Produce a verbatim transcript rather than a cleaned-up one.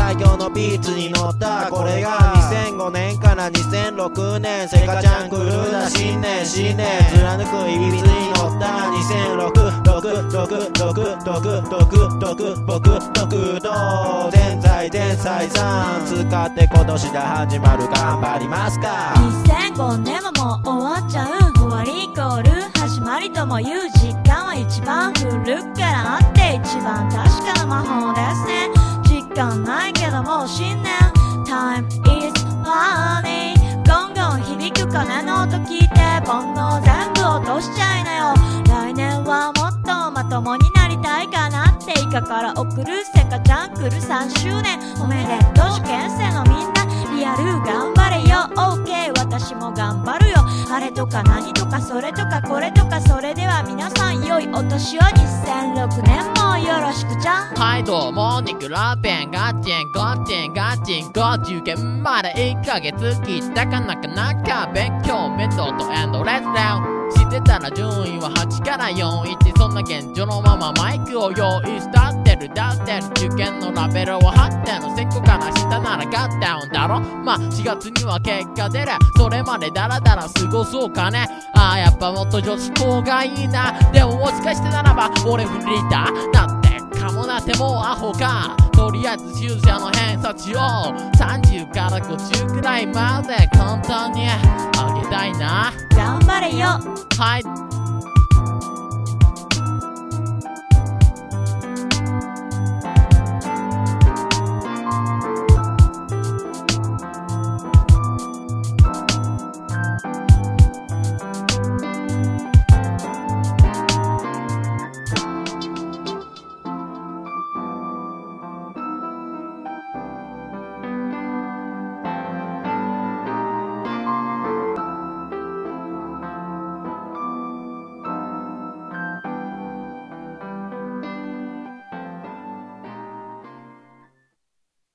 最強のビーツに乗った。これがにせんごねんからにせんろくねんセカチャンクルーだ。新年新年貫くいびつに乗った。にせんろく、ろく、ろく、ろく、ろく、ろく、ろく、僕、ろくと全財全財産使って今年で始まる。頑張りますか。 にせんごねんももう終わっちゃう。終わりイコール始まりとも言う。実感は一番古くからあって一番確かな魔法ですね。実感ないけどもう新年 Time is money ゴンゴン響く鐘の音聞いて煩悩全部落としちゃいなよ。来年はもっとまともになりたいかなってイカから送るセカチャンクルさんしゅうねんおめでとう。受験生のみんなリアル頑張れよ OK 私も頑張るよ。あれとか何とかそれとかこれとかそれでは皆さん良いお年を。にせんろくねんもよろしくじゃ。 はいどうもニクラペンガチンガチンガチンガ受験までいっかげつ切ったかなかなか勉強面倒とエンドレスダウンしてたら順位ははちからよんいちそんな現状のままマイクを用意したってるだってる受験のラベルははってんの選考から下ならガッダウンだろ。まあしがつには結果出るそれまでダラダラ過ごそうかね。ああやっぱもっと女子校がいいな。でももしかしてならば俺フリーターだってかもなってもうアホか。とりあえず注射の偏差値をさんじゅうからごじゅうくらいまで簡単に上げたいな。 頑張れよ。 はい